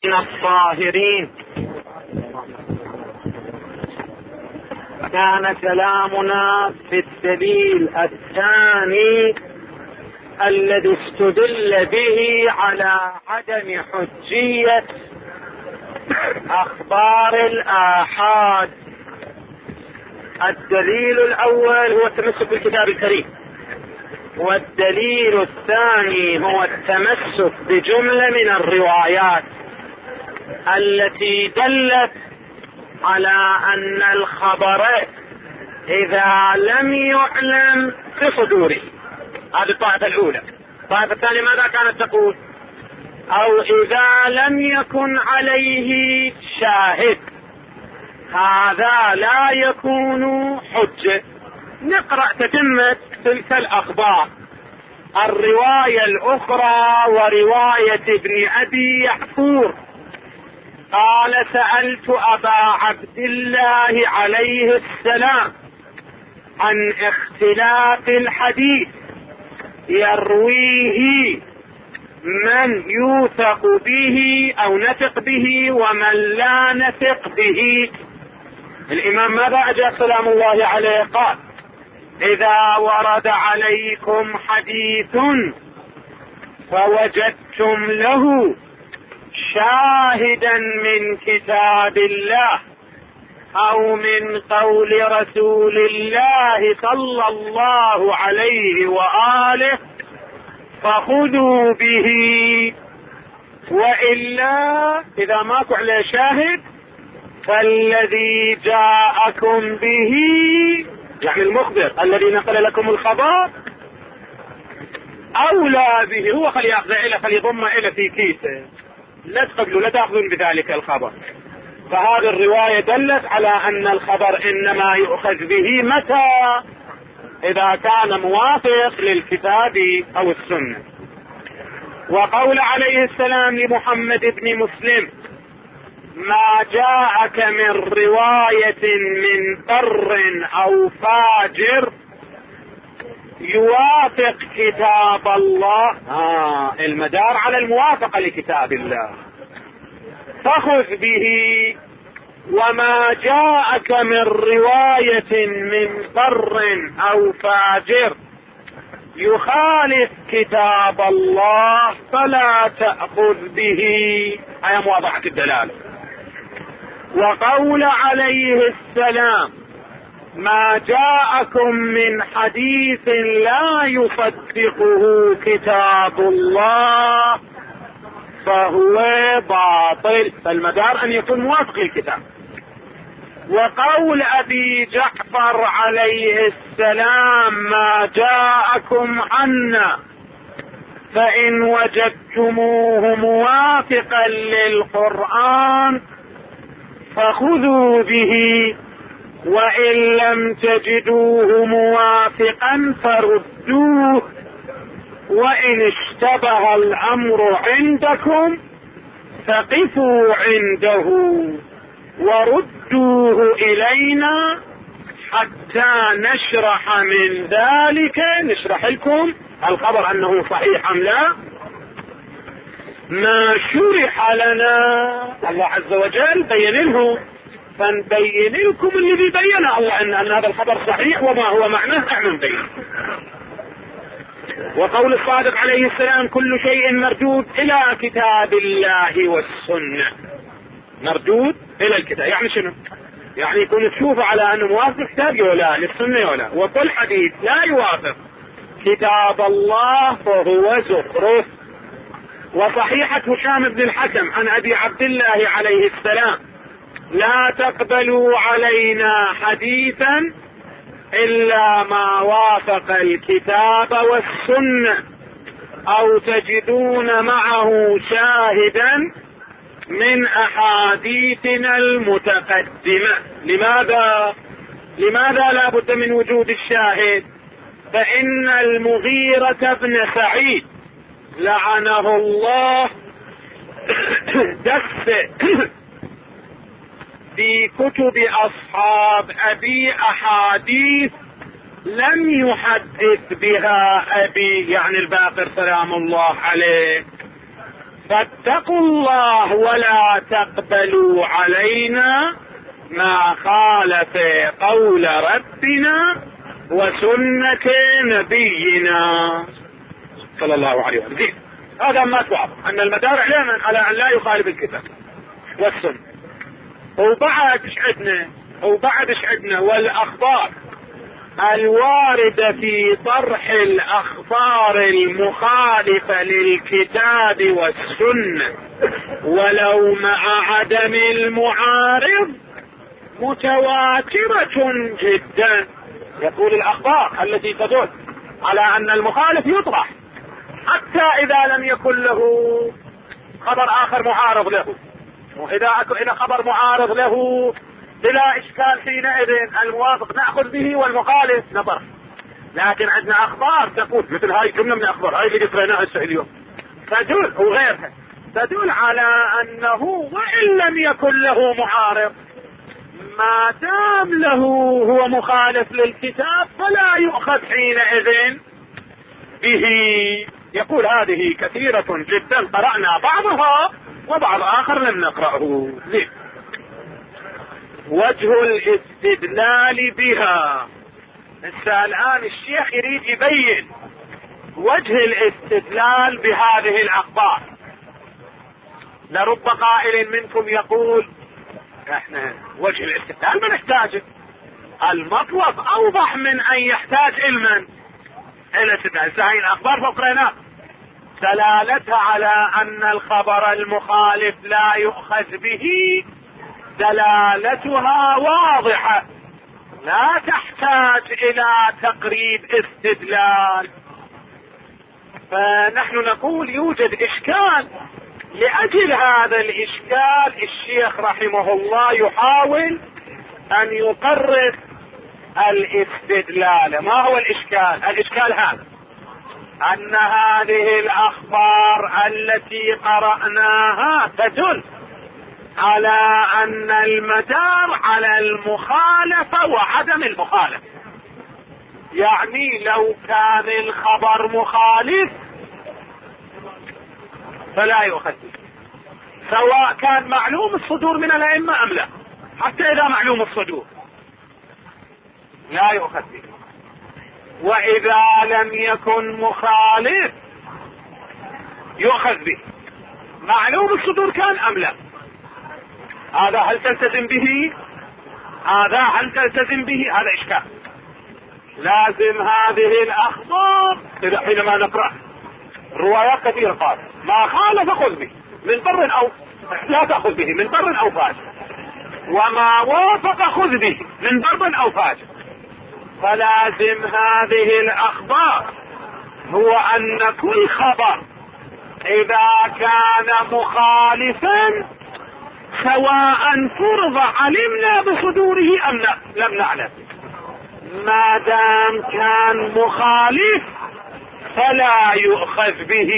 من الطاهرين. كان كلامنا في الدليل الثاني الذي استدل به على عدم حجية أخبار الآحاد. الدليل الأول هو التمسك بالكتاب الكريم، والدليل الثاني هو التمسك بجملة من الروايات التي دلت على أن الخبر إذا لم يعلم في صدوره. هذه الطائفة الأولى. الطائفة الثانية ماذا كانت تقول؟ أو إذا لم يكن عليه شاهد، هذا لا يكون حجة. نقرأ تتمة تلك الأخبار. الرواية الأخرى ورواية ابن أبي يعفور قال: سألت أبا عبد الله عليه السلام عن اختلاف الحديث يرويه من يوثق به أو نثق به ومن لا نثق به. الإمام ماذا أجاب سلام الله عليه؟ قال: إذا ورد عليكم حديث فوجدتم له شاهدا من كتاب الله أو من قول رسول الله صلى الله عليه وآله فخذوا به، وإلا إذا ماكو عليه شاهد فالذي جاءكم به، يعني المخبر الذي نقل لكم الخبر، أولى به. هو خلي يأخذ إلى، خلي يضم إلى في كيسه، لا تقبلوا لا تأخذون بذلك الخبر. فهذه الرواية دلت على أن الخبر إنما يؤخذ به متى؟ إذا كان موافق للكتاب أو السنة. وقول عليه السلام لمحمد بن مسلم: ما جاءك من رواية من بر أو فاجر يوافق كتاب الله، المدار على الموافقة لكتاب الله، فخذ به. وما جاءك من رواية من بر أو فاجر يخالف كتاب الله فلا تأخذ به. هي مواضعة الدلالة. وقول عليه السلام: ما جاءكم من حديث لا يصدقه كتاب الله فهو باطل، فالمدار أن يكون موافق للكتاب. وقول أبي جعفر عليه السلام: ما جاءكم عنا فإن وجدتموه موافقا للقرآن فخذوا به، وإن لم تجدوه موافقا فردوه، وإن اشتبه الأمر عندكم فقفوا عنده وردوه إلينا حتى نشرح من ذلك، نشرح لكم الخبر أنه صحيح أم لا، ما شرح لنا. الله عز وجل بين لهم، فنبين لكم الذي بين الله أن هذا الخبر صحيح وما هو معناه احنا نبين. وقول الصادق عليه السلام: كل شيء مردود إلى كتاب الله والسنة. مردود إلى الكتاب يعني شنو؟ يعني يكون تشوفه على أنه موافق كتاب ولا للسنة ولا. وكل حديث لا يوافق كتاب الله فهو زخرف. وصحيحة هشام بن الحكم عن أبي عبد الله عليه السلام: لا تقبلوا علينا حديثا إلا ما وافق الكتاب والسنة أو تجدون معه شاهدا من أحاديثنا المتقدمة. لماذا لا بد من وجود الشاهد؟ فإن المغيرة بن سعيد لعنه الله دس في كتب أصحاب أبي أحاديث لم يحدث بها أبي، يعني الباقر سلام الله عليه، فاتقوا الله ولا تقبلوا علينا ما خالف قول ربنا وسنة نبينا صلى الله عليه وسلم. هذا ما توعظ أن المدار على أن لا يخالف الكتاب والسنة. وبعد ايش عندنا والأخبار الواردة في طرح الأخبار المخالفة للكتاب والسنة ولو مع عدم المعارض متواترة جدا. يقول الأخبار التي تدل على أن المخالف يطرح حتى إذا لم يكن له خبر آخر معارض له، وإذا خبر معارض له بلا إشكال حينئذ الموافق نأخذ به والمخالف نطرح. لكن عندنا أخبار تقول مثل هاي جملة من الأخبار هاي اللي قريناها اليوم تدل وغيرها تدل على أنه وإن لم يكن له معارض ما دام له هو مخالف للكتاب فلا يؤخذ حينئذ به. يقول هذه كثيرة جدا قرأنا بعضها وبعض آخر لم نقرأه. ليه؟ وجه الاستدلال بها. الآن الشيخ يريد يبين وجه الاستدلال بهذه الأخبار. لرب قائل منكم يقول احنا وجه الاستدلال ما نحتاجه، المطلب اوضح من ان يحتاج علما الى استدلال. هاي الاخبار فقرنا دلالتها على ان الخبر المخالف لا يؤخذ به دلالتها واضحة لا تحتاج الى تقريب استدلال. فنحن نقول يوجد اشكال، لأجل هذا الإشكال الشيخ رحمه الله يحاول أن يقرر الاستدلال. ما هو الإشكال؟ الإشكال هذا أن هذه الأخبار التي قرأناها تدل على أن المدار على المخالفة وعدم المخالفة. يعني لو كان الخبر مخالف فلا يؤخذ سواء كان معلوم الصدور من الأئمة أم لا، حتى إذا معلوم الصدور لا يؤخذ به. وإذا لم يكن مخالف يؤخذ به معلوم الصدور كان أم لا. هذا هل تلتزم به؟ هذا إشكال. لازم هذه الأخبار حينما نقرأ روايات كثيرة قال ما خالف خذ به من بر أو لا تأخذ به من بر أو فاجر، وما وافق خذ به من بر أو فاجر. فلازم هذه الأخبار هو أن كل خبر إذا كان مخالفا سواء فرض علمنا بصدوره أم لم نعلم، ما دام كان مخالف فلا يؤخذ به.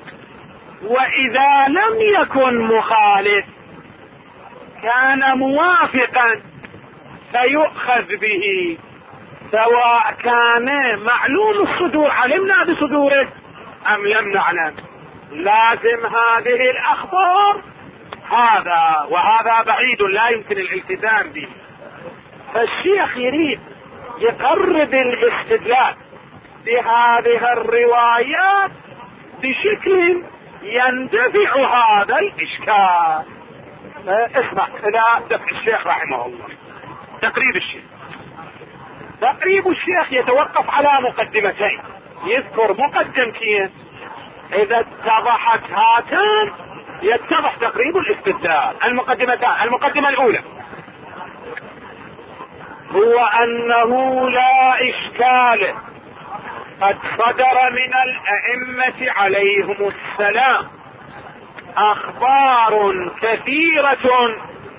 وإذا لم يكن مخالف كان موافقا فيؤخذ به سواء كان معلوم الصدور علمنا بصدوره أم لم نعلم. لازم هذه الأخبار هذا وهذا بعيد لا يمكن الالتزام به. فالشيخ يريد يقرب الاستدلال بهذه الروايات بشكل يندفع هذا الإشكال. اسمع إلى دفع الشيخ رحمه الله. تقريب الشيخ يتوقف على مقدمتين. يذكر مقدمتين إذا اتضحت هاتان يتضح تقريب الاستدلال. المقدمة الأولى هو أنه لا إشكال قد صدر من الأئمة عليهم السلام أخبار كثيرة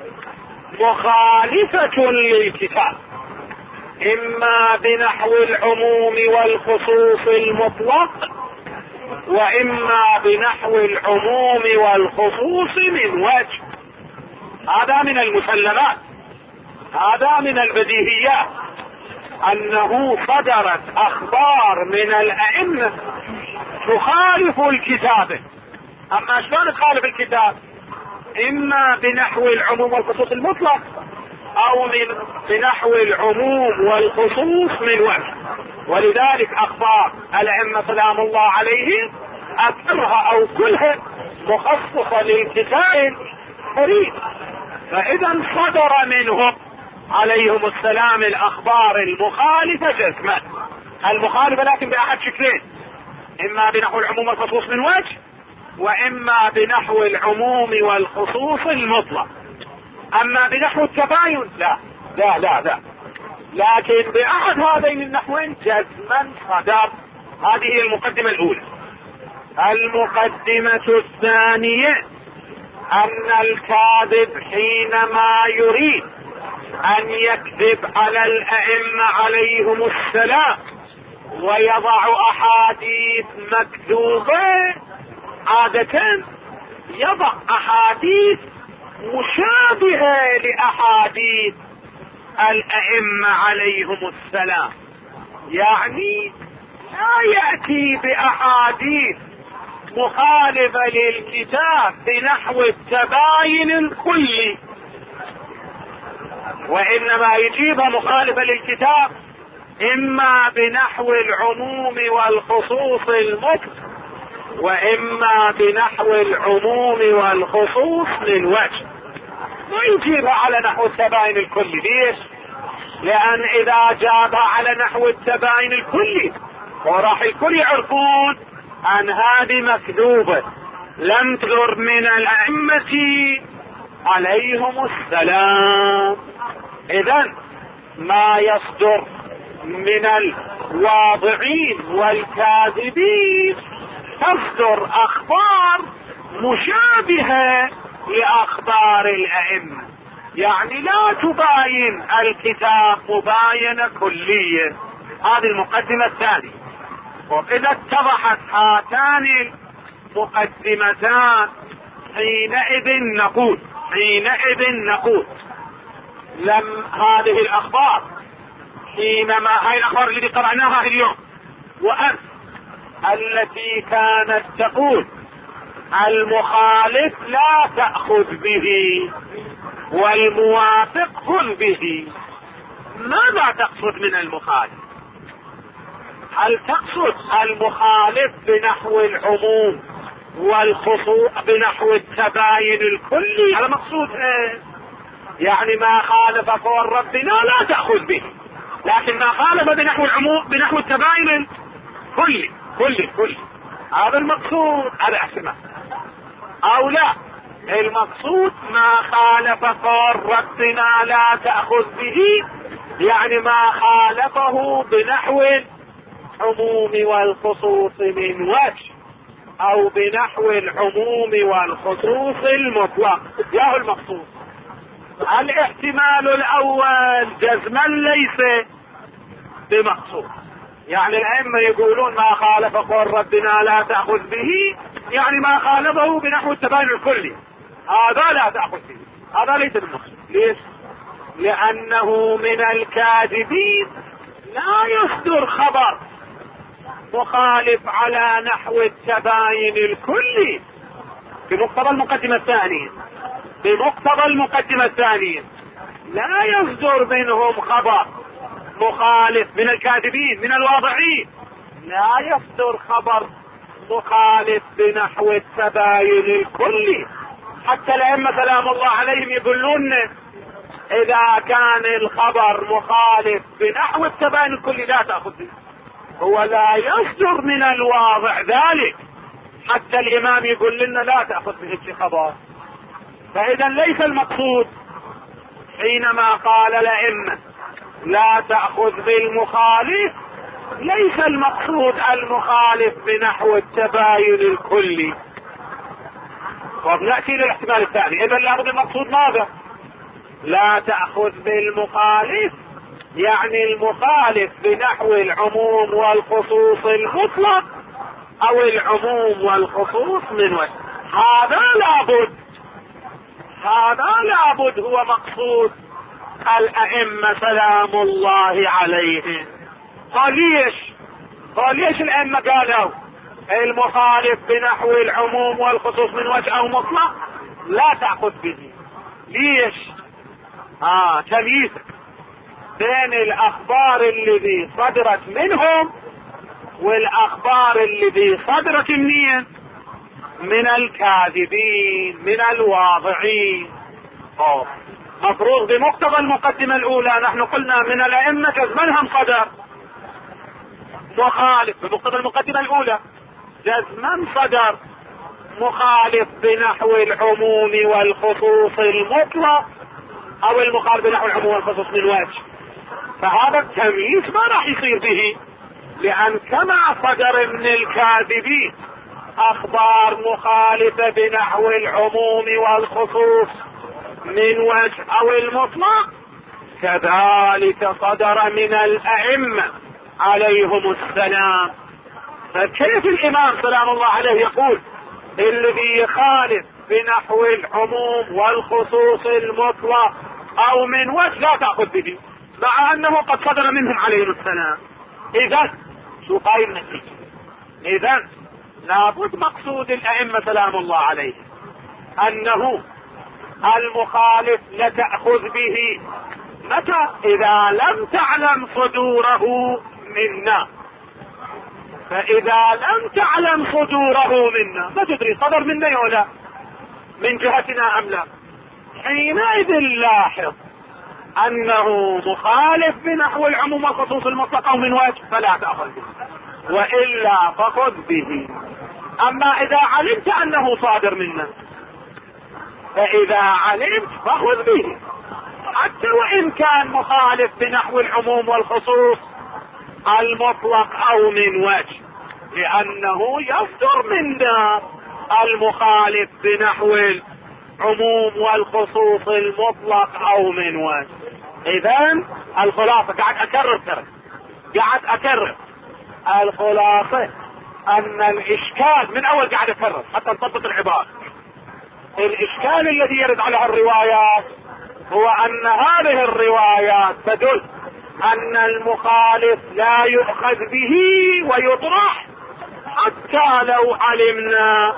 مخالفة للكتاب، إما بنحو العموم والخصوص المطلق وإما بنحو العموم والخصوص من وجه. هذا من المسلمات، هذا من البديهيات أنه صدرت أخبار من الأئمة تخالف الكتاب اما شلون تخالف الكتاب؟ اما بنحو العموم والخصوص المطلق، او بنحو العموم والخصوص من وجه. ولذلك اخبار الائمه سلام الله عليهم اكثرها او كلها مخصصه للكتاب الكريم. فاذا صدر منهم عليهم السلام الاخبار المخالفه جزما، المخالفه لكن باحد شكلين: اما بنحو العموم والخصوص من وجه، واما بنحو العموم والخصوص المطلق. اما بنحو التباين لا لا لا لا، لكن باحد هذين النحوين جزما صدر. هذه هي المقدمه الاولى. المقدمه الثانيه ان الكاذب حينما يريد ان يكذب على الائمه عليهم السلام ويضع احاديث مكذوبه، عاده يضع احاديث مشابهه لاحاديث الائمه عليهم السلام، يعني لا ياتي باحاديث مخالفه للكتاب بنحو التباين الكلي، وانما يجيبها مخالفه للكتاب اما بنحو العموم والخصوص المطلق، واما بنحو العموم والخصوص من وجه. ما يجيبها على نحو التباين الكلي. ليش؟ لان اذا جابها على نحو التباين الكلي وراح الكل يعرفون ان هذه مكذوبه لم تذر من الائمه عليهم السلام. اذا ما يصدر من الواضعين والكاذبين تصدر اخبار مشابهه لاخبار الائمه، يعني لا تباين الكتاب مباينه كليه. هذه المقدمه الثانيه. واذا اتضحت هاتان المقدمتان حينئذ نقول لم هذه الاخبار حينما هاي الاخبار اللي قرأناها اليوم وامس التي كانت تقول المخالف لا تأخذ به والموافق خذ به، ماذا تقصد من المخالف؟ هل تقصد المخالف بنحو العموم والخصوص بنحو التباين الكلي؟ هذا مقصود ايه؟ يعني ما خالف قول ربنا لا تأخذ به، لكن ما خالف بنحو العموم بنحو التباين كلي هذا المقصود. هذا احتمال. او لا، المقصود ما خالف قول ربنا لا تأخذ به، يعني ما خالفه بنحو العموم والخصوص من وجه، او بنحو العموم والخصوص المطلق. ياهو المقصود. الاحتمال الاول جزما ليس بمقصود، يعني الائمه يقولون ما خالف قول ربنا لا تأخذ به، يعني ما خالفه بنحو التباين الكلي، هذا لا تأخذ به، هذا ليس بالمقصود. ليش؟ لانه من الكاذبين لا يصدر خبر مخالف على نحو التباين الكلي. بمقتضى المقدمة الثانية لا يصدر منهم خبر مخالف من الكاذبين من الواضعين، لا يصدر خبر مخالف بنحو التباين الكلي. حتى الائمه سلام الله عليهم يقولون اذا كان الخبر مخالف بنحو التباين الكلي لا تأخذ به، هو لا يصدر من الواضع ذلك حتى الامام يقول لنا لا تأخذ به الخبر. فاذا ليس المقصود حينما قال الائمه لا تأخذ بالمخالف، ليس المقصود المخالف بنحو التباين الكلي. ونأتي للاحتمال الثاني. اذا لابد المقصود ماذا؟ لا تأخذ بالمخالف يعني المخالف بنحو العموم والخصوص المطلق او العموم والخصوص من وجه. هذا لابد هو مقصود الائمه سلام الله عليهم. قال ليش الائمه قالوا المخالف بنحو العموم والخصوص من وجه او مطلق لا تأخذ به. ليش؟ تمييز بين الاخبار الذي صدرت منهم والاخبار الذي صدرت منين؟ من الكاذبين، من الواضعين. مفروض بمقتضى المقدمة الاولى نحن قلنا من الائمة جزما هم صدر مخالف بمقتضى المقدمة الاولى، جزما صدر مخالف بنحو العموم والخصوص المطلق او المخالف بنحو العموم والخصوص من وجه. فهذا التمييز ما راح يصير به، لان كما صدر من الكاذبين اخبار مخالفة بنحو العموم والخصوص من وجه او المطلق، كذلك صدر من الائمة عليهم السلام. فكيف الامام سلام الله عليه يقول الذي يخالف بنحو العموم والخصوص المطلق او من وجه لا تأخذ به، مع انه قد صدر منهم عليهم السلام؟ اذا شو هاي النتيجة؟ اذا لابد مقصود الائمة سلام الله عليه انه المخالف لتأخذ به متى؟ اذا لم تعلم صدوره منا. فاذا لم تعلم صدوره منا ما تدري صدر منا ولا من جهتنا ام لا، حينئذ لاحظ انه مخالف بنحو العموم والخصوص المطلق او من وجه فلا تأخذ به، والا فخذ به. اما اذا علمت انه صادر منا، فاذا علمت فخذ به حتى وان كان مخالف بنحو العموم والخصوص المطلق او من وجه، لانه يصدر منا المخالف بنحو العموم والخصوص المطلق او من وجه. اذا الخلاصة قاعد اكرر الخلاصة ان الاشكال من اول قاعد اكرر حتى نطبق العبارة. الاشكال الذي يرد على الروايات هو ان هذه الروايات تدل ان المخالف لا يؤخذ به ويطرح حتى لو علمنا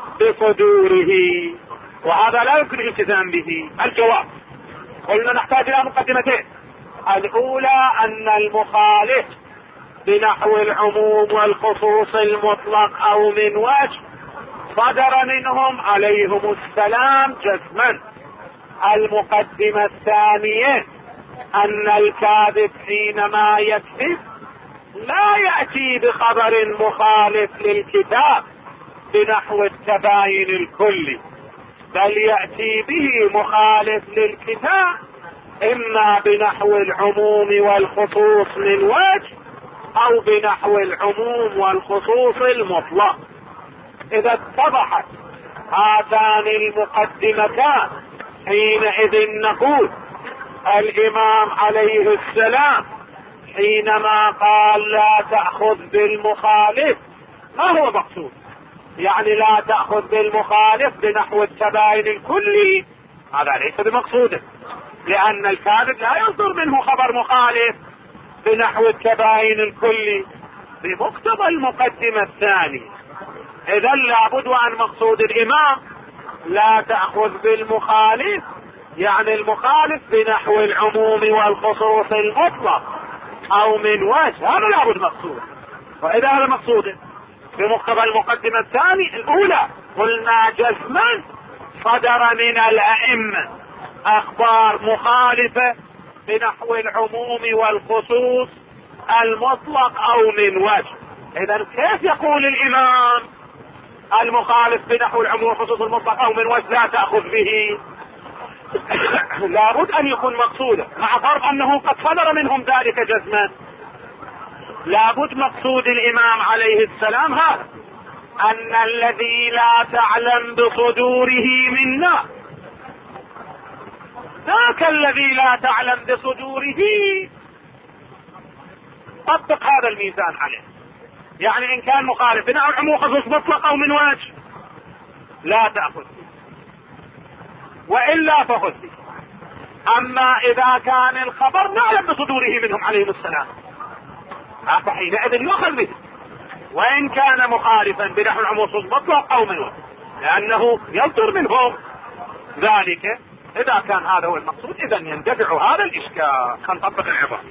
بصدوره، وهذا لا يمكن الالتزام به. الجواب قلنا نحتاج الى مقدمتين. الاولى ان المخالف بنحو العموم والخصوص المطلق او من وجه صدر منهم عليهم السلام جزما. المقدمة الثانية ان الكاذب حينما يكذب لا يأتي بخبر مخالف للكتاب بنحو التباين الكلي، بل يأتي به مخالف للكتاب اما بنحو العموم والخصوص من وجه او بنحو العموم والخصوص المطلق. اذا اتضحت هاتان المقدمتان حينئذ نقول الامام عليه السلام حينما قال لا تأخذ بالمخالف ما هو مقصود؟ يعني لا تأخذ بالمخالف بنحو التباين الكلي، هذا ليس بمقصوده، لان الكاذب لا يصدر منه خبر مخالف بنحو التباين الكلي بمقتضى المقدمة الثانية. اذا لابد وان مقصود الامام لا تأخذ بالمخالف يعني المخالف بنحو العموم والخصوص المطلق او من وجه، هذا لابد مقصود. واذا هذا مقصوده بمقتضى المقدمة الثانية الاولى قلنا جزما صدر من الائمة اخبار مخالفة بنحو العموم والخصوص المطلق او من وجه. اذا كيف يقول الامام المخالف بنحو العموم والخصوص المطلق او من وجه لا تأخذ به؟ لابد ان يكون مقصودا، مع فرض انه قد صدر منهم ذلك جزما. لابد مقصود الامام عليه السلام هذا، ان الذي لا تعلم بصدوره منا ذاك الذي لا تعلم بصدوره طبق هذا الميزان عليه. يعني ان كان مخالف بنحو العموم والخصوص مطلق او من وجه لا تأخذ، والا فخذ. اما اذا كان الخبر نعلم بصدوره منهم عليهم السلام فحينئذ يؤخذ به، وإن كان مخالفا بنحو العموم المطلق أو من وجه، لأنه يصدر منهم ذلك. إذا كان هذا هو المقصود إذا يندفع هذا الإشكال. نطبق العبارة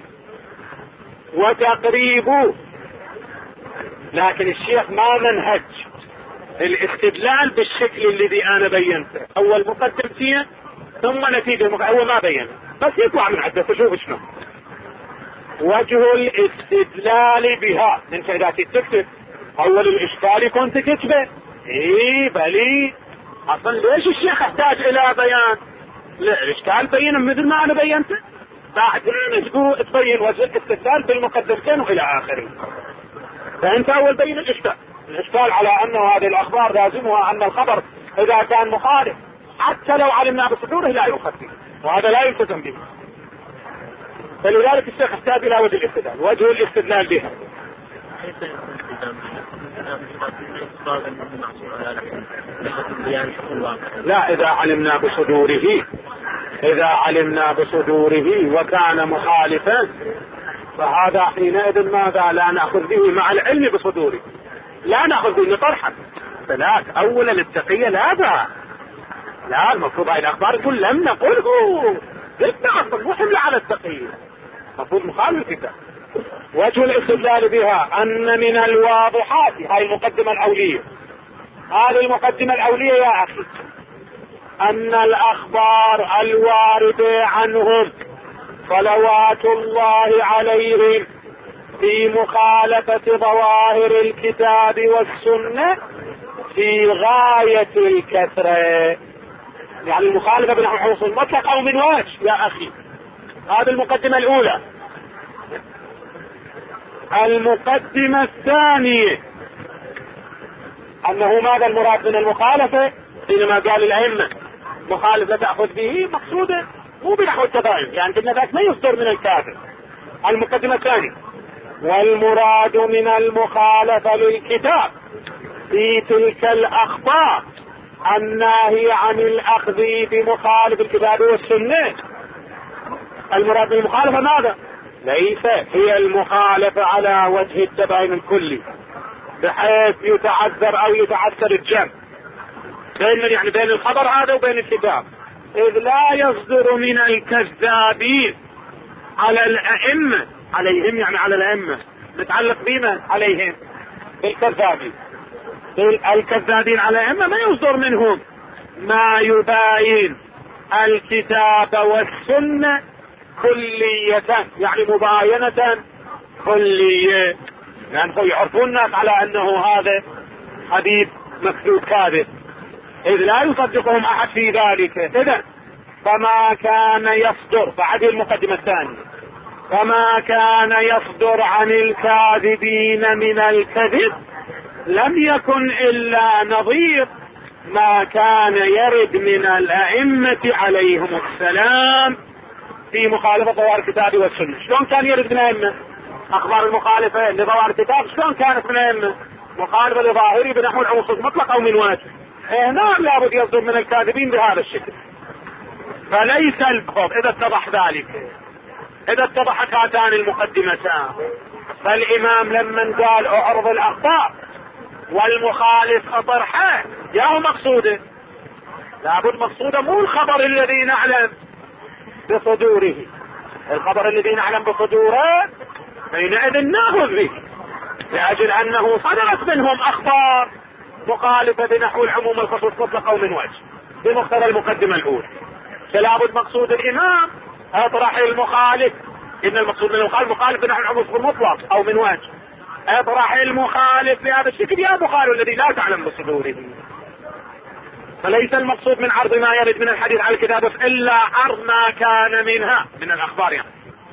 وتقريب. لكن الشيخ ما منهج الاستدلال بالشكل الذي أنا بينته، أول مقدم فيه ثم نتيجة هو ما بينه، بس يطلع من عدة تشوف شنو وجه الاستدلال بها. انت اذا تكتب اول الاشكال يكون تكتبه ايه بلي اصلا ليش الشيخ يحتاج الى بيان؟ لا الاشكال بين مثل ما انا بينته، بعدين تبين وجه الاستدلال بالمقدمتين والى اخره. فانت اول بين الاشكال على انه هذه الاخبار لازمها ان الخبر اذا كان مخالف حتى لو علمنا بصدوره لا يؤخذ به، وهذا لا يلتزم به. فلذلك الشيخ احتاج الى وجه الاستدلال، وجه الاستدلال بها. لا اذا علمنا بصدوره، اذا علمنا بصدوره وكان مخالفا فهذا حينئذ ماذا لا نأخذ به مع العلم بصدوره، لا نأخذ به طرحا. فلا اولا التقية لا المفروض هاي الاخبار تقول لم نقله جدا اصلا مو حملة على التقية، المفروض مخالف الكتاب. وجه الاستدلال بها ان من الواضحات، هاي المقدمة الاولية، هذه المقدمة الاولية يا اخي، ان الاخبار الواردة عنهم صلوات الله عليهم في مخالفة ظواهر الكتاب والسنة في غاية الكثرة. يعني المخالفة بنحو الحروف المطلق او من وجه يا اخي. هذه المقدمة الاولى. المقدمة الثانية انه ماذا المراد من المخالفة؟ حينما قال الائمة مخالفة تأخذ به مقصودة مو بنحو التباين، يعني ان ذاك ما يصدر من الكافر. المقدمة الثانية والمراد من المخالفة للكتاب في تلك الاخبار الناهي عن الاخذ بمخالف الكتاب والسنة. المراد من المخالفة ماذا؟ ليس هي المخالفة على وجه التباين الكلي بحيث يتعذر او يتعثر الجمع بين الخبر هذا وبين الكتاب، اذ لا يصدر من الكذابين على الائمة، عليهم يعني على الائمة، متعلق بما عليهم بالكذابين، الكذابين على الائمة ما يصدر منهم ما يباين الكتاب والسنة كلية، يعني مباينة كلية، لأنه يعرفون الناس على أنه هذا حديث مكذوب كاذب، إذ لا يصدقهم أحد في ذلك. إذن فما كان يصدر بعد المقدمة الثانية، فما كان يصدر عن الكاذبين من الكذب لم يكن إلا نظير ما كان يرد من الأئمة عليهم السلام في مخالفة ظواهر الكتاب والسنة. شلون كان يرد من الأئمة؟ أخبار المخالفة لظواهر الكتاب شلون كانت من الأئمة؟ مخالفة لظاهري بنحو العموم المطلق أو من وجه. هنا لابد يصدر من الكاذبين بهذا الشكل. فليس الخوف إذا اتضح ذلك، إذا اتضحت هاتان المقدمتان، فالإمام لمن قال أعرض الأخبار والمخالف أطرحه جاء مقصوده، لابد مقصوده مو الخبر الذي نعلم بصدوره، الخبر الذي نعلم بصدوره حينئذ ناخذ به لأجل أنه صدرت منهم أخبار مخالفة بنحو العموم الخصوص مطلق أو من وجه بمقتضى المقدمة الأولى. فلابد مقصود الإمام اطرح المخالف، إن المقصود من المخالف مخالف بنحو العموم المطلق أو من وجه، اطرح المخالف بهذا الشكل يا مخالف الذي لا تعلم بصدوره. فليس المقصود من عرض ما يرد من الحديث على الكتاب إلا عرض ما كان منها من الأخبار، يعني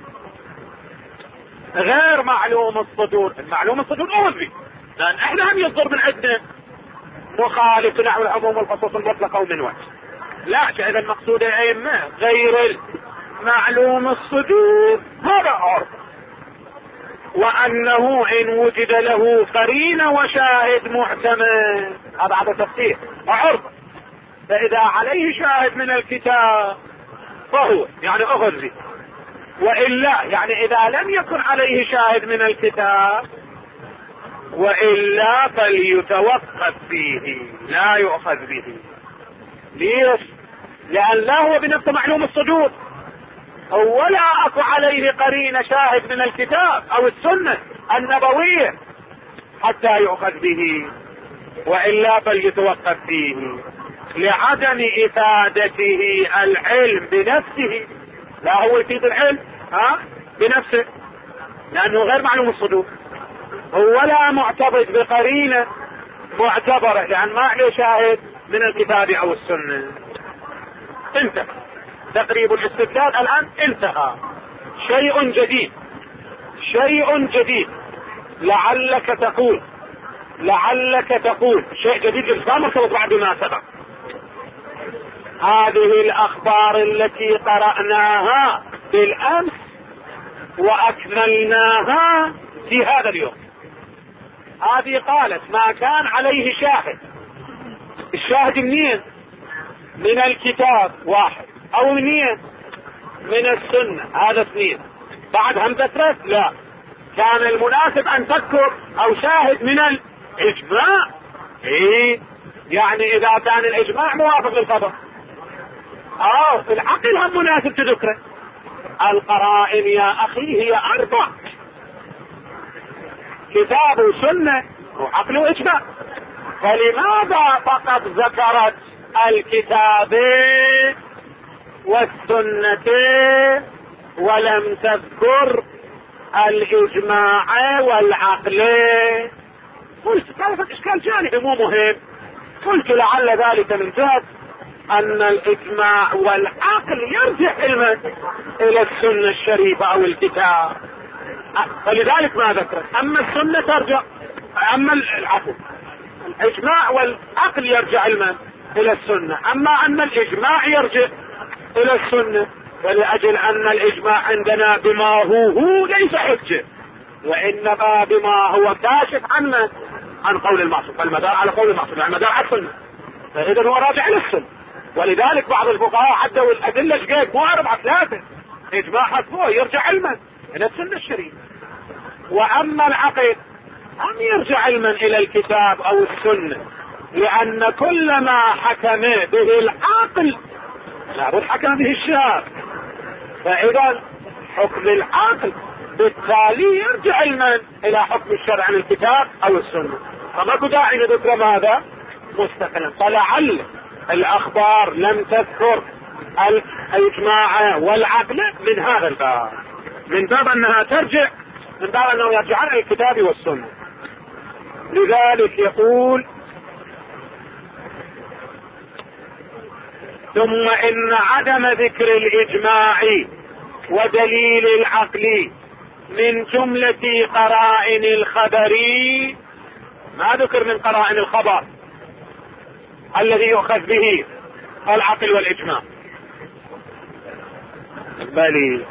غير معلوم الصدور. المعلوم الصدور أوذي، لأن احنا هم يصدر من عندنا مخالف نحو العموم والخصوص المطلق أو من وجه. لا إذا المقصود الأئمة غير معلوم الصدور هذا عرض، وأنه إن وجد له قرينة وشاهد محتمل هذا على تفسير عرض. فإذا عليه شاهد من الكتاب فهو يعني أخذ، وإلا يعني إذا لم يكن عليه شاهد من الكتاب وإلا فليتوقف فيه لا يؤخذ به. ليش؟ لأن لا هو بنفسه معلوم الصدور، ولا أكو عليه قرينة شاهد من الكتاب أو السنة النبوية حتى يؤخذ به، وإلا فليتوقف فيه لعدم إفادته العلم بنفسه. لا هو يفيد العلم بنفسه لأنه غير معلوم الصدور، هو لا معتبر بقرينة معتبرة لأن ما عليه شاهد من الكتاب أو السنة. انتهى تقريب الاستدلال الآن، انتهى. شيء جديد، شيء جديد. لعلك تقول شيء جديد لا مرتبط بعد ما سبق. هذه الأخبار التي قرأناها بالأمس وأكملناها في هذا اليوم، هذه قالت ما كان عليه شاهد. الشاهد منين؟ من الكتاب واحد، أو منين؟ من السنة، هذا اثنين. بعد همزة ثلاث لا، كان المناسب أن تذكر أو شاهد من الإجماع. يعني إذا كان الإجماع موافق للخبر في العقل هم مناسب تذكره. القرائن يا أخي هي 4: كتاب وسنة وعقل وإجماع. فلماذا فقط ذكرت الكتاب والسنة ولم تذكر الإجماع والعقل؟ قلت كيف إشكال جانبي مو مهم. قلت لعل ذلك من جهة أن الإجماع والعقل يرجع علما إلى السنة الشريفة أو الكتاب، فلذلك ما ذكرت. أما السنة ترجع، أما العقل الإجماع والعقل يرجع علما إلى السنة، أما أن الإجماع يرجع إلى السنة، ولأجل أن الإجماع عندنا بما هو ليس حجة، وإنما بما هو كاشف عن قول المعصوم، فالمدار على قول المعصوم يعني المدار على السنة، فإذا هو راجع إلى السنة. ولذلك بعض الفقهاء عدوا الأدلة شقيق مو 4 3، إجماع حسبوه يرجع علما إلى السنة الشريفة. وأما العقل هم يرجع علما إلى الكتاب أو السنة، لأن كل ما حكم به العاقل لابد حكم به الشارع، فإذا حكم العاقل بالتالي يرجع علما إلى حكم الشرع عن الكتاب أو السنة، فما داعي لذكر ماذا مستقلا. فلعل الأخبار لم تذكر الإجماع والعقل من هذا الباب، من باب أنها ترجع، من باب أنه يرجعون إلى الكتاب والسنة. لذلك يقول: ثم إن عدم ذكر الإجماع ودليل العقل من جملة قرائن الخبر، ما ذكر من قرائن الخبر الذي يؤخذ به العقل والإجماع، بل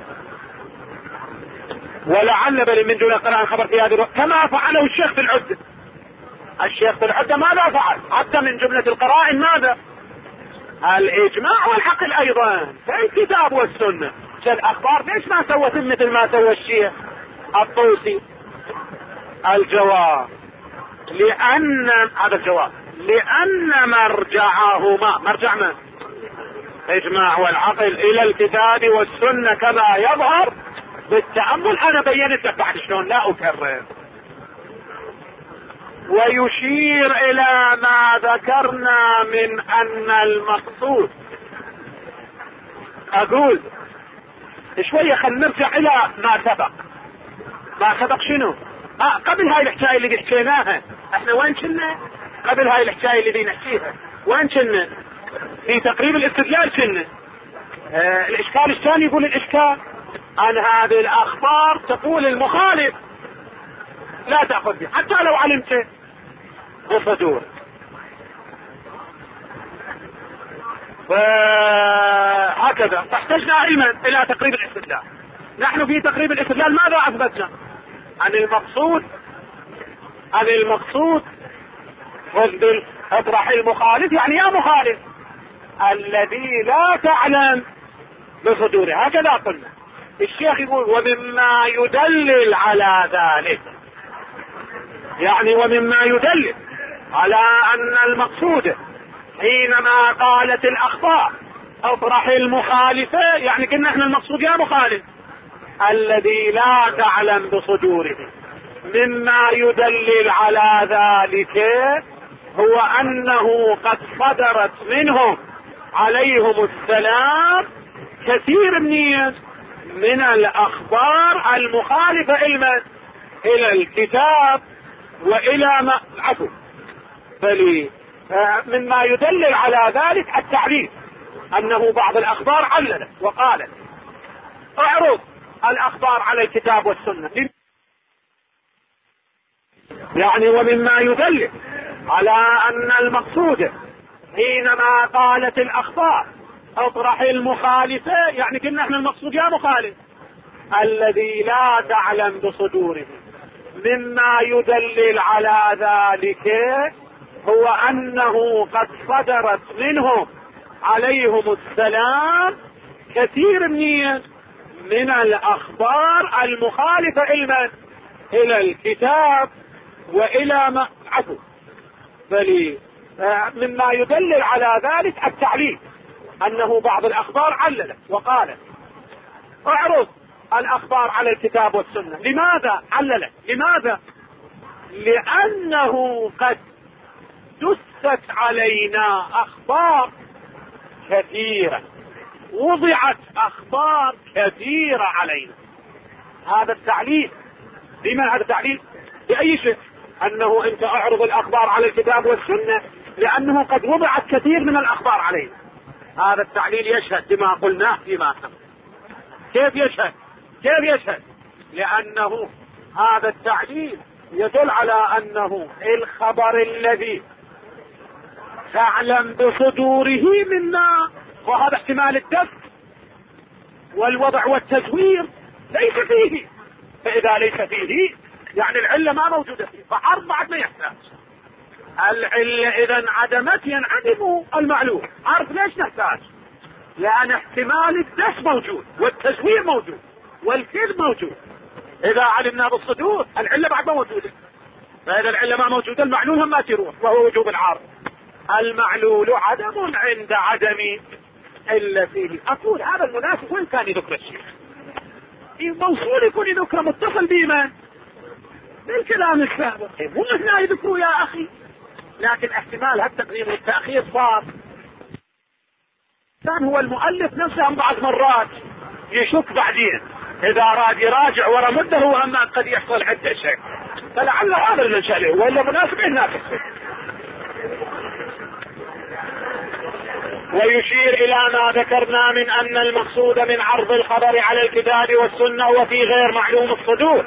ولعل بل من جملة قرائن الخبر في هذا الوقت، كما فعله الشيخ في العدة. الشيخ في العدة ماذا فعل؟ عد من جملة القرائن ماذا؟ الإجماع والعقل أيضا في الكتاب والسنة. الأخبار ليش ما سوت مثل ما سوى الشيخ الطوسي؟ الجواب لأن هذا الجواب لأن مرجعهما، مرجع من الإجماع والعقل إلى الكتاب والسنة كما يظهر بالتأمل. أنا بينت لك بعد شلون، لا أكرر. ويشير إلى ما ذكرنا من أن المقصود، أقول شوية خلينا نرجع إلى ما سبق. ما سبق شنو؟ قبل هاي الحكاية اللي حكيناها احنا وين كنا؟ قبل هاي الحكاية اللي نحكيها وين كنا؟ في تقريب الاستدلال كنا. الإشكال الثاني يقول الإشكال أن هذه الأخبار تقول المخالف لا تأخذ به حتى لو علمت بصدور. وهكذا فاحتجنا علما إلى تقريب الاستدلال. نحن في تقريب الاستدلال ماذا أثبتنا؟ عن المقصود اطرح المخالف، يعني يا مخالف الذي لا تعلم بصدوره، هكذا قلنا. الشيخ يقول: ومما يدلل على ذلك يعني ومما يدل على ان المقصود حينما قالت الاخبار اطرح المخالفة، يعني قلنا احنا المقصود يا مخالف الذي لا تعلم بصدوره. مما يدلل على ذلك هو انه قد صدرت منهم عليهم السلام كثير من الاخبار المخالفة الى الكتاب والى ما عفوا بل مما يدلل على ذلك التعليل، انه بعض الاخبار عللت وقالت اعرض الاخبار على الكتاب والسنة، يعني ومما يدل على ان المقصود حينما قالت الاخبار اطرح المخالفة، يعني قلنا احنا المقصود يا مخالف الذي لا تعلم بصدوره. مما يدلل على ذلك هو انه قد صدرت منهم عليهم السلام كثير من الاخبار المخالفة الى الكتاب والى ما عفوا بل مما يدلل على ذلك التعليل، انه بعض الاخبار عللت وقالت اعرض الاخبار على الكتاب والسنة. لماذا عللت؟ لماذا؟ لانه قد دست علينا اخبار كثيرة، وضعت اخبار كثيرة علينا. هذا التعليل. بما هذا التعليل؟ بأي شيء؟ انه انت اعرض الاخبار على الكتاب والسنة لانه قد وضعت كثير من الاخبار علينا. هذا التعليل يشهد بما قلناه فيما سبق. كيف يشهد؟ كيف يشهد؟ لانه هذا التعليل يدل على انه الخبر الذي تعلم بصدوره منا، وهذا احتمال الدفع والوضع والتزوير ليس فيه، فاذا ليس فيه يعني العلة ما موجودة فيه، فعرض بعد ما يحتاج. العلة اذا انعدمت ينعدم المعلوم. عرض ليش نحتاج؟ لان احتمال الدفع موجود والتزوير موجود والكذب موجود. اذا علمنا بالصدور العلة بعد ما موجودة، فاذا العلة ما موجودة المعلول هم ما تروح، وهو وجوب العارض. المعلول عدم عند عدم الا فيه. اقول هذا المناسب وين كان يذكر الشيء؟ موصول يكون يذكر متصل بإيمان بالكلام السابق، مو هنا يذكروا يا اخي. لكن احتمال هالتقديم والتأخير صار كان هو المؤلف نفسه بعض مرات يشك بعدين اذا اراد يراجع ورا مده، هو اما قد يحصل عدة شيء، فلعل هذا المسألة ولا مناسب هناك. ويشير الى ما ذكرنا من ان المقصود من عرض الخبر على الكتاب والسنة وفي غير معلوم الصدور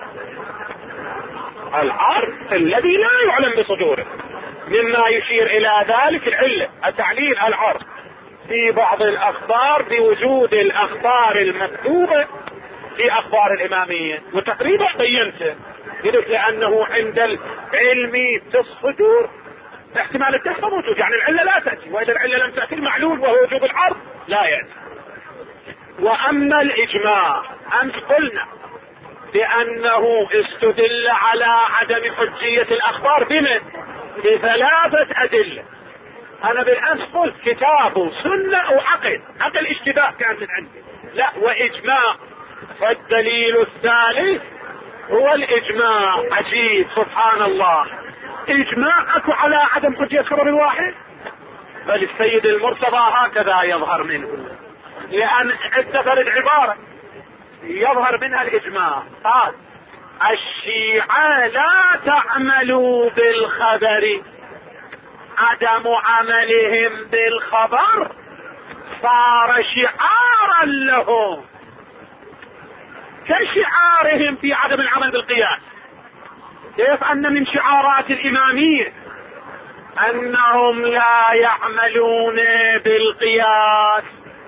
العرض الذي لا يعلم بصدوره. مما يشير الى ذلك العلة التعليل العرض في بعض الاخبار بوجود الاخبار المكتوبة في اخبار الامامية، وتقريبا بينته يدل لانه عند العلم في الصدور احتمال الدفع موجود، يعني العلة لا تأتي، واذا العلة لم تأتي المعلول وهو وجوب العرض لا يأتي. واما الاجماع امس قلنا بانه استدل على عدم حجية الاخبار بمن؟ بثلاثة ادلة. انا بالامس قلت كتاب وسنة وعقل، عقل اشتباه كان من عندي، لا واجماع. فالدليل الثالث هو الاجماع. عجيب سبحان الله، اجماع اكو على عدم حجية خبر الواحد؟ بل السيد المرتضى هكذا يظهر منه، لان اتخذ العبارة يظهر منها الاجماع. قال الشيعة لا تعملوا بالخبر، عدم عملهم بالخبر صار شعارا لهم كشعارهم في عدم العمل بالقياس. كيف ان من شعارات الامامية انهم لا يعملون بالقياس،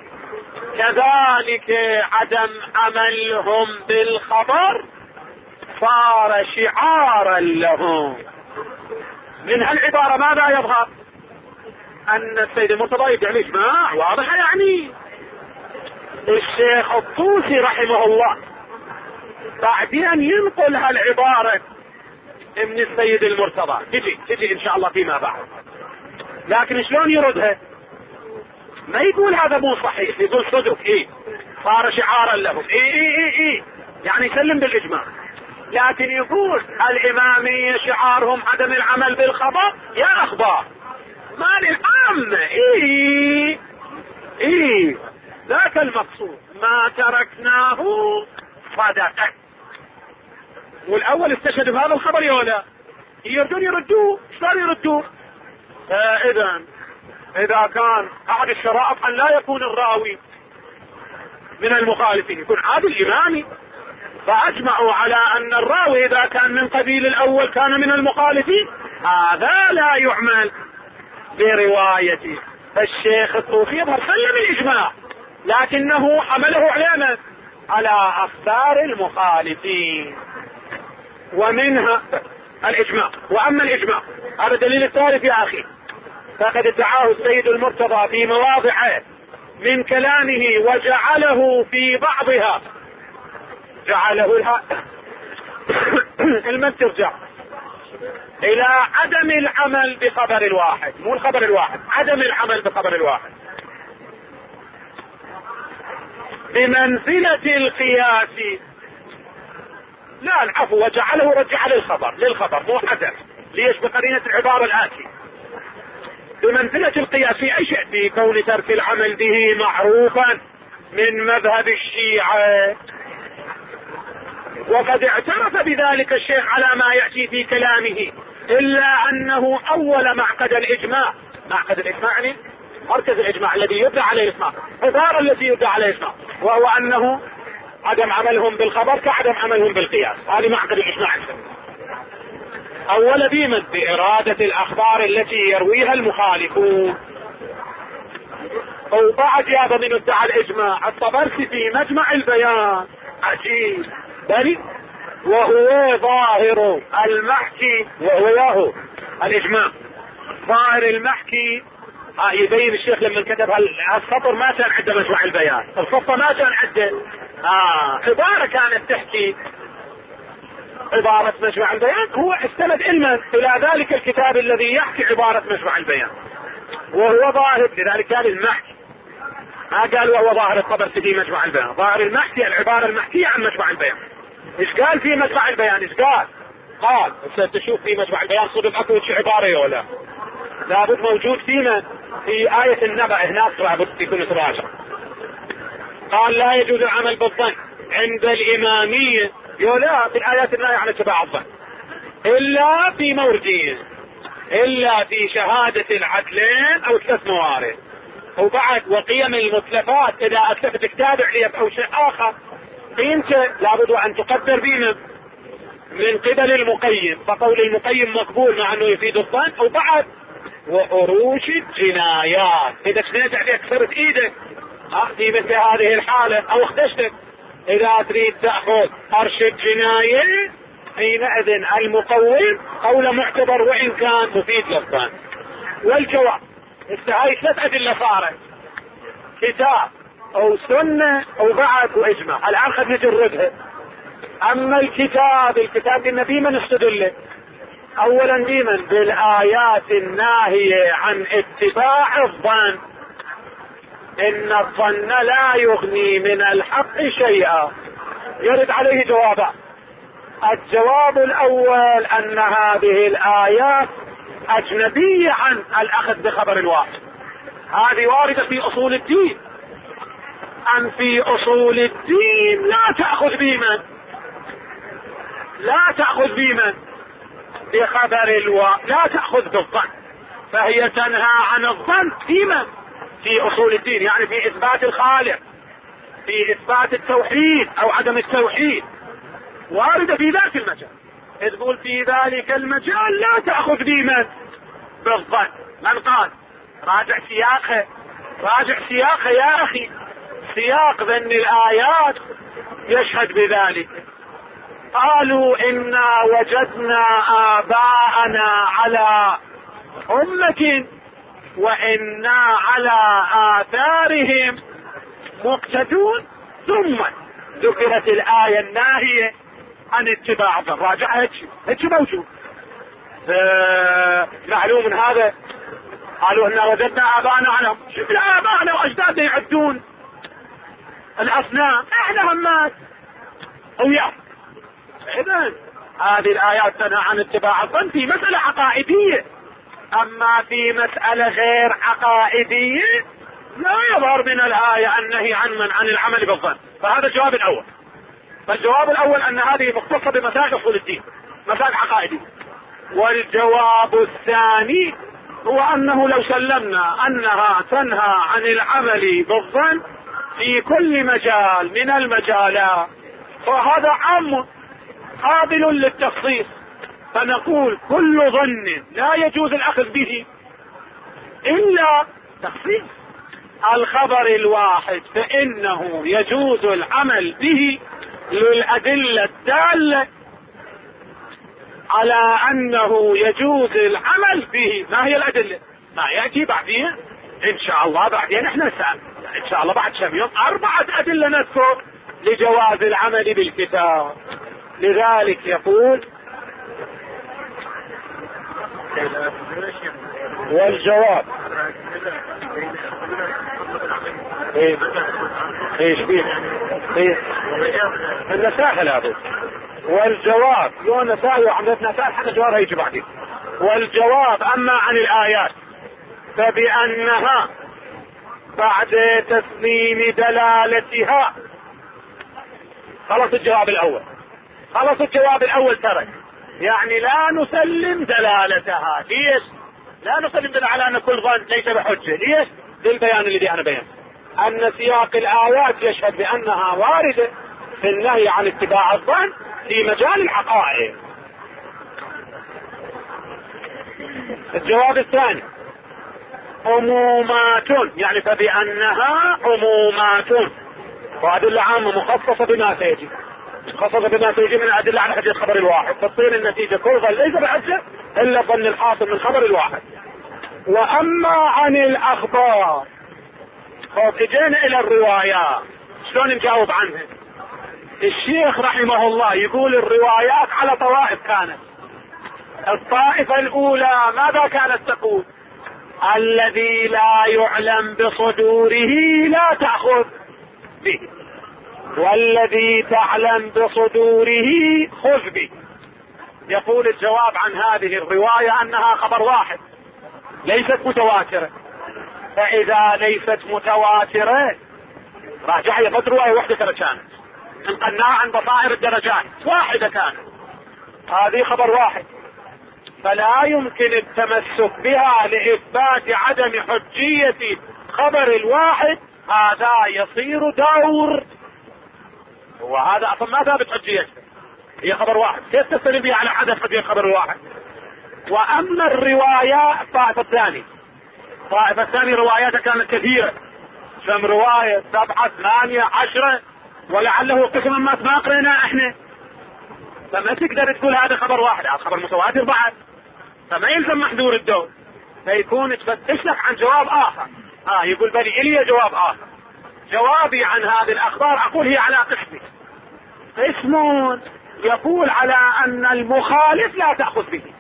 كذلك عدم عملهم بالخبر صار شعارا لهم. من هالعبارة ماذا يظهر؟ ان السيد المرتضى يدعي الاجماع واضح. يعني الشيخ الطوسي رحمه الله بعدين ينقل هالعبارة ابن السيد المرتضى تجي ان شاء الله فيما بعد. لكن شلون يردها؟ ما يقول هذا مو صحيح، يقول صدق صار شعارا لهم يعني يسلم بالاجماع. لكن يقول الامامية شعارهم عدم العمل بالخبر، يا اخبار مال العامة ذاك المقصود ما تركناه صدقا. والاول استشهد بهذا الخبر يا ولا يردون يردوه. شلون يردوه؟ اذا كان احد الشرائط ان لا يكون الراوي من المخالفين، يكون عادل امامي، فاجمعوا على ان الراوي اذا كان من قبيل الاول كان من المخالفين، هذا لا يعمل بروايته. الشيخ الطوفي يظهر سلم الاجماع، لكنه حمله علينا على افكار المخالفين، ومنها الاجماع. واما الاجماع هذا الدليل الثالث يا اخي، فقد ادعاه السيد المرتضى في مواضع من كلامه وجعله في بعضها، جعله المن ترجع الى عدم العمل بخبر الواحد، مو الخبر الواحد، عدم العمل بخبر الواحد بمنزلة القياس. لا العفو، وجعله رجع للخبر مو حدث. ليش؟ بقرينة العبارة الآتي بمنزلة القياس في اي شيء، في كون ترك العمل به معروفا من مذهب الشيعة. وقد اعترف بذلك الشيخ على ما يأتي في كلامه، الا انه اول معقد الاجماع يعني مركز الاجماع الذي يدعى عليه الاسماء، عبارة التي يدعى عليه الاسماء، وهو انه عدم عملهم بالخبر كعدم عملهم بالقياس. هذه معقد الاجماع. اول بمن بارادة الاخبار التي يرويها المخالفون. وبعد يابا من ادعى الاجماع الطبرسي في مجمع البيان، عجيب بل وهو ظاهر المحكي، وهو الاجماع ظاهر المحكي. يبين الشيخ لما كتب هالسطر ما كان عنده مجمع البيان، الصفة ما كان عنده عبارة كانت تحكي عبارة مجمع البيان، هو استند علما الى ذلك الكتاب الذي يحكي عبارة مجمع البيان، وهو ظاهر. لذلك قال المحكي، ما قال وهو ظاهر الطبرسي في مجمع البيان، ظاهر المحكي العبارة المحكية عن مجمع البيان. ايش قال في مجمع البيان؟ ايش قال تشوف في مجمع البيان صدق اكو عبارة ولا لابد موجود فينا في آية النبأ هناك، لابد يكون تراجع. قال لا يجوز العمل بالظن عند الإمامية يولا في الآيات النهي عن اتباع الظن إلا في موردين، إلا في شهادة العدلين أو 3 موارد. وبعد وقيم المتلفات إذا أتلفت كتاب عليا أو شيء آخر قيمته لابد أن تقدر بينا من قبل المقيم، فقول المقيم مقبول مع أنه يفيد الظن. وبعد وعروش الجنايات، إذا شنيت عليك كسرت إيدك في مثل هذه الحالة أو اختشتك، إذا تريد تأخذ عرش الجناية حينئذ المقوم قول معتبر وإن كان مفيد للظن. والجواب هاي 3 أدلة صارت، كتاب أو سنة أو بعد وإجماع. الآن خد نجردها. أما الكتاب النبي من استدل أولا بمن بالآيات الناهية عن اتباع الظن، إن الظن لا يغني من الحق شيئا. يرد عليه جوابان. الجواب الأول أن هذه الآيات أجنبية عن الأخذ بخبر الواحد، هذه واردة في أصول الدين. أم في أصول الدين لا تأخذ بمن بخبر لا تأخذ بالظن، فهي تنهى عن الظن في أصول الدين، يعني في إثبات الخالق، في إثبات التوحيد أو عدم التوحيد، واردة في ذات المجال. تقول في ذلك المجال لا تأخذ بمن بالظن. من قال؟ راجع سياقه يا أخي، سياق ذن الآيات يشهد بذلك. قالوا إنا وجدنا آباءنا على أمة وإنا على آثارهم مقتدون، ثم ذكرت الآية الناهية عن اتباع الظن. راجعها هيك موجود معلوم من هذا. قالوا إن وجدنا آباءنا على شوف آباءنا وأجدادنا يعدون الأصنام، إحنا همات وياه. إذن هذه الآيات تنهى عن اتباع الظن في مسألة عقائدية، أما في مسألة غير عقائدية لا يظهر من الآية النهي عن العمل بالظن. فهذا الجواب الأول. فالجواب الأول أن هذه مختصة بمسائل أصول الدين، مسائل عقائدية. والجواب الثاني هو أنه لو سلمنا أنها تنهى عن العمل بالظن في كل مجال من المجالات فهذا عام قابل للتخصيص، فنقول كل ظن لا يجوز الأخذ به إلا تخصيص الخبر الواحد فإنه يجوز العمل به للأدلة الدالة على أنه يجوز العمل به. ما هي الأدلة؟ ما يأتي بعدين إن شاء الله، بعدين احنا نسأل إن شاء الله بعد كم يوم 4 أدلة نذكر لجواز العمل بالكتاب. لذلك يقول والجواب ايش فيه النسائل هذا. والجواب يو نسائل وعملت نسائل حتى جوابها يجي بعدين. والجواب أما عن الآيات فبأنها بعد تسليم دلالتها خلص الجواب الأول، خلص الجواب الأول ترك، يعني لا نسلم دلالتها. ليش لا نسلم دلالة على أن كل ظن ليس بحجة؟ ليش؟ للبيان الذي أنا بيان أن سياق الآيات يشهد بأنها واردة في النهي عن اتباع الظن في مجال الحقائق. الجواب الثاني عمومات، يعني فبأنها عمومات وأدلة عامة مخصصة بما سيجي، مخصصة بما سيجي من الأدلة على حجة الخبر الواحد، تصير النتيجة كل ظن ليس بحجة إلا الظن الحاصل من الخبر الواحد. وأما عن الأخبار اجينا إلى الروايات شلون نجاوب عنها؟ الشيخ رحمه الله يقول الروايات على طوائف كانت. الطائفة الأولى ماذا كانت تقول؟ الذي لا يعلم بصدوره لا تأخذ به، والذي تعلم بصدوره خذ به. يقول الجواب عن هذه الرواية أنها خبر واحد ليست متواترة، فإذا ليست متواترة راجع يفضل رواية واحدة كانت انقلناها عن بصائر الدرجات واحدة كانت، هذه خبر واحد، فلا يمكن التمسك بها لإثبات عدم حجية خبر الواحد. هذا يصير دور، وهذا أصلا ما ثابت حجيته، هي خبر واحد، كيف تستدل بها على عدم حجية خبر الواحد؟ وأما الرواية الطائفة الثانية رواياتها كانت كثيرة، كم رواية 7 8 10 ولعله قسم ما قرينا احنا، فما تقدر تقول هذا خبر واحد، هذا خبر متواتر بعد، فما يلزم محذور الدور، فيكون تفتش لك عن جواب آخر. يقول بلي إلي جواب آخر. جوابي عن هذه الأخبار أقول هي على قسمين، قسم يقول على أن المخالف لا تأخذ به،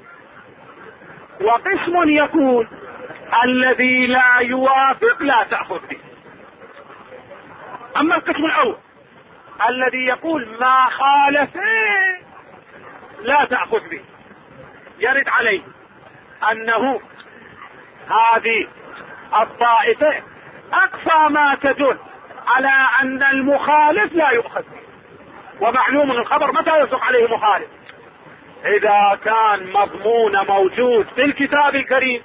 وقسم يقول الذي لا يوافق لا تأخذ به. أما القسم الأول الذي يقول ما خالف لا تأخذ به، يرد عليه أنه هذه الطائفة أقصى ما تدل على أن المخالف لا يؤخذ به، ومعلوم الخبر متى يصدق عليه مخالف؟ إذا كان مضمون موجود في الكتاب الكريم،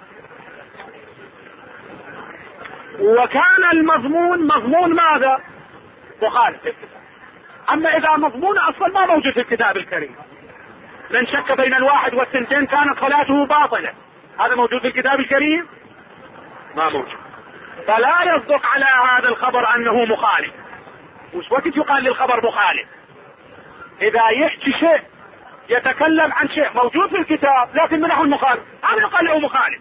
وكان المضمون مضمون ماذا؟ مخالف في الكتاب. أما إذا مضمون أصلا ما موجود في الكتاب الكريم، من شك بين الواحد والثنتين كانت صلاته باطلة، هذا موجود في الكتاب الكريم؟ ما موجود، فلا يصدق على هذا الخبر أنه مخالف. وش وقت يقال للخبر مخالف؟ إذا يحكي شيء يتكلم عن شيء موجود في الكتاب لكن منه المخالف، هذا يقال له مخالف.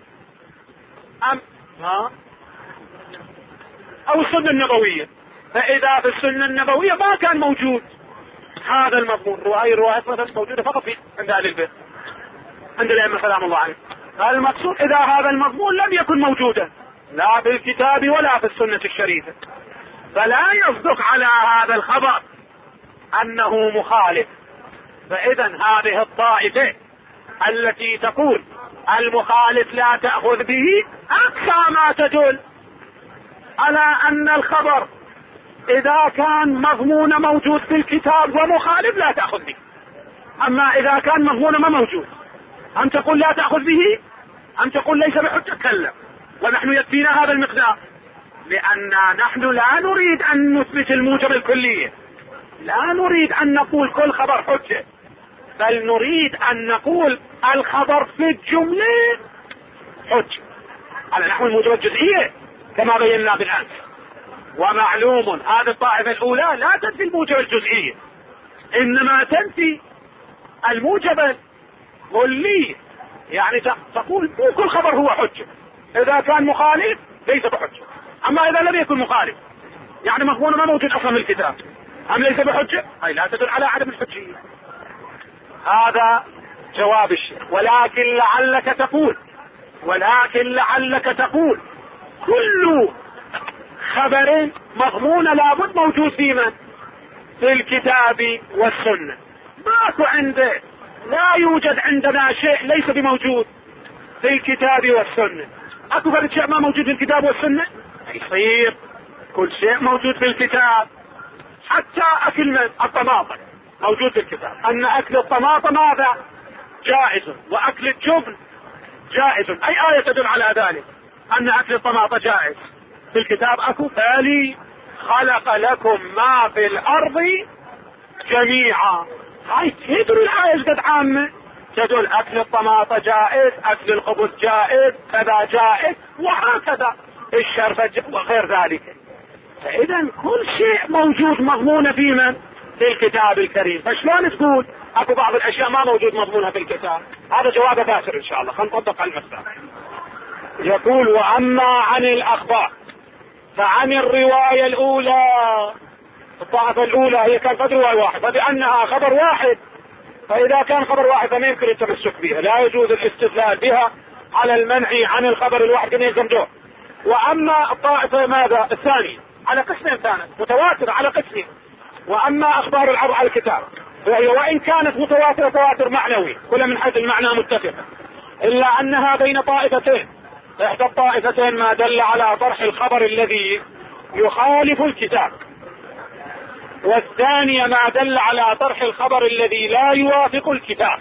أو السنة النبوية، فإذا في السنة النبوية ما كان موجود هذا المضمون، روايات مثلا موجودة فقط في عند أهل البيت، عند الأئمة سلام الله عليهم. المقصود إذا هذا المضمون لم يكن موجودا لا في الكتاب ولا في السنة الشريفة، فلا يصدق على هذا الخبر أنه مخالف. فإذا هذه الطائفة التي تقول المخالف لا تأخذ به أقصى ما تدل على أن الخبر إذا كان مضمون موجود في الكتاب ومخالف لا تأخذ به. أما إذا كان مضمون ما موجود أم تقول لا تأخذ به أم تقول ليس بحجة، كلا، ونحن يكفينا هذا المقدار، لأن نحن لا نريد أن نثبت الموجب الكلية، لا نريد أن نقول كل خبر حجة، بل نريد أن نقول الخبر في الجملة حجة على نحو الموجب الجزئية كما بينا بالأمس. ومعلوم هذه الطائفة الأولى لا تنفي الموجب الجزئية، إنما تنفي الموجب الكلي، يعني تقول مو كل خبر هو حجة، إذا كان مخالف ليس بحجة، أما إذا لم يكن مخالف يعني مضمون ما موجود أصلا في الكتاب أم ليس بحجة، أي لا تدل على عدم الحجية. هذا جواب الشيخ. ولكن لعلك تقول كل خبر مضمون لابد موجود في من؟ في الكتاب والسنة. ماكو عنده، لا يوجد عندنا شيء ليس بموجود في الكتاب والسنة. اكو فرد شيء ما موجود في الكتاب والسنة؟ يصير كل شيء موجود في الكتاب، حتى اكل الطماطم موجود في الكتاب، ان اكل الطماطم هذا جائز واكل الجبن جائز. اي آية تدل على ذلك ان اكل الطماطم جائز؟ في الكتاب اكو بالي خلق لكم ما في الارض جميعا. هاي تدل الآية قد عامة تدل اكل الطماطم جائز، اكل الخبز جائز، كذا جائز، وهكذا الشرفة وغير ذلك. فاذا كل شيء موجود مضمون في من؟ في الكتاب الكريم. فشلون تقول اكو بعض الاشياء ما موجود مضمونها في الكتاب؟ هذا جواب باسر ان شاء الله. خلينا نطبق المسألة. يقول واما عن الاخبار فعن الرواية الاولى. الطائفة الاولى هي كانت رواية واحد، فبانها خبر واحد، فاذا كان خبر واحد فما يمكن التمسك بها، لا يجوز الاستدلال بها على المنع عن الخبر الواحد كما يلزم. واما الطائفة ماذا الثانية على قسمين كانت متواترة على قسمين. واما اخبار العرض على الكتاب فهي وان كانت متواترة تواتر معنوي كل من حيث المعنى متفقة، الا انها بين طائفتين. احدى الطائفتين ما دل على طرح الخبر الذي يخالف الكتاب، والثانية ما دل على طرح الخبر الذي لا يوافق الكتاب.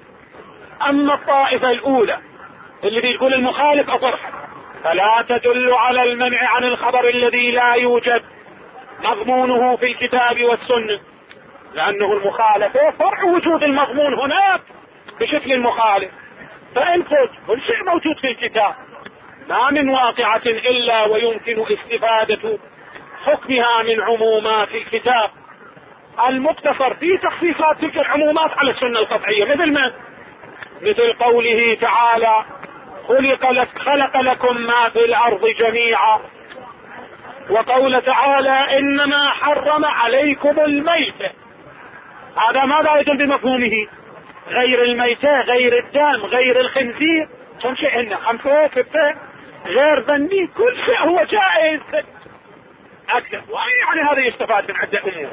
اما الطائفة الاولى اللي تقول المخالف اطرحه فلا تدل على المنع عن الخبر الذي لا يوجد مضمونه في الكتاب والسنة، لأنه المخالفة فرع وجود المضمون هناك بشكل المخالف. فإن قلت كل شيء موجود في الكتاب ما من واقعة إلا ويمكن استفادة حكمها من عمومات الكتاب المقتصر في تخصيصات تلك العمومات على السنة القطعية، مثل قوله تعالى خلق لكم ما في الأرض جميعا، وقول تعالى إنما حرم عليكم الميتة. هذا ماذا يدل بمفهومه؟ غير الميتة، غير الدم، غير الخنزير، كم شيء هنا 5 6 غير ذنبي، كل شيء هو جائز أكثر. يعني هذا يستفاد من عدة أمور.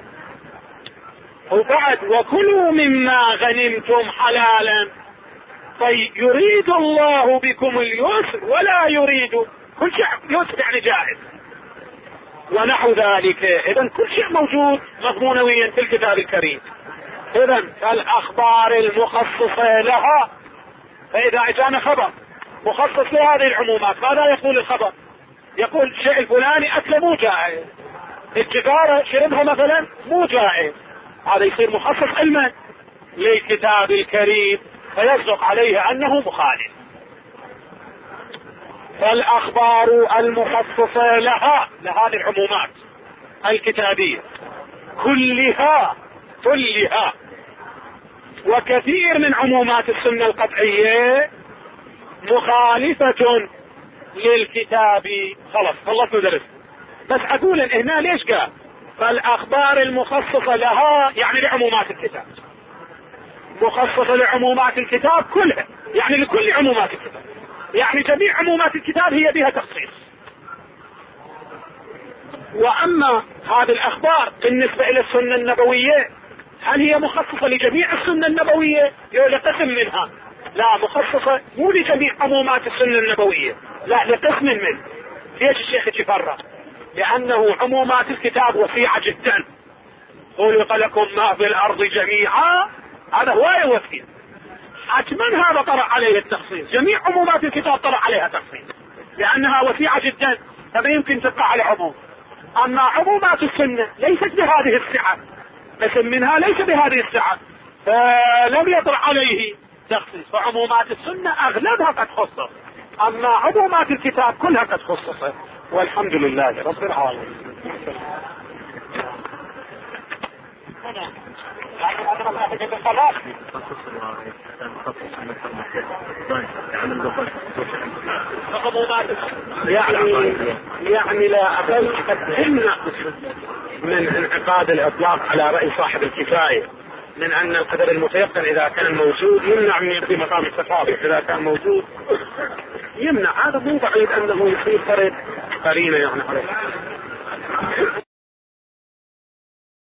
وبعد وكلوا مما غنمتم حلالا، فيريد الله بكم اليسر ولا يريد، كل شيء يسر يعني جائز ونحو ذلك. اذا كل شيء موجود مضمونويا في الكتاب الكريم. اذا الاخبار المخصصة لها، فاذا اجانا خبر مخصص لهذه العمومات ماذا يقول الخبر؟ يقول الشيء الفلاني اكله مو جائز، التجارة شربها مثلا مو جائز، هذا يصير مخصص علما للكتاب الكريم فيصدق عليه انه مخالف. فالاخبار المخصصة لها لهذه العمومات الكتابية كلها وكثير من عمومات السنة القطعية مخالفة للكتاب. خلاص خلصنا درس. بس اقول هنا ليش قال فالاخبار المخصصة لها يعني لعمومات الكتاب، مخصصة لعمومات الكتاب كلها، يعني لكل عمومات الكتاب، يعني جميع عمومات الكتاب هي بها تخصيص. واما هذه الاخبار بالنسبة الى السنة النبوية، هل هي مخصصة لجميع السنة النبوية او لقسم منها؟ لا، مخصصة مو لجميع عمومات السنة النبوية، لا، لقسم منه. ليش الشيخ يفرق؟ لانه عمومات الكتاب وسيعة جدا. خلق لكم ما في الارض جميعا، هذا هواية وسيع، حتما هذا طرح عليه التخصيص. جميع عمومات الكتاب طرح عليها تخصيص لانها وسيعة جدا، فما يمكن تبقى على عموم. اما عمومات السنة ليست بهذه السعة، قسم منها ليس بهذه السعة، فلم يطرح عليه تخصيص. فعمومات السنة اغلبها قد خصص، اما عمومات الكتاب كلها قد خصصت، والحمد لله رب العالمين. يعني لا أقل قد تمنع من انعقاد الإطلاق على رأي صاحب الكفاية، من أن القدر المتيقن إذا كان موجود يمنع من يقضي مقام التفاضل، إذا كان موجود يمنع. هذا مو بعيد أنه يصير فرد قرينة يعني عليه.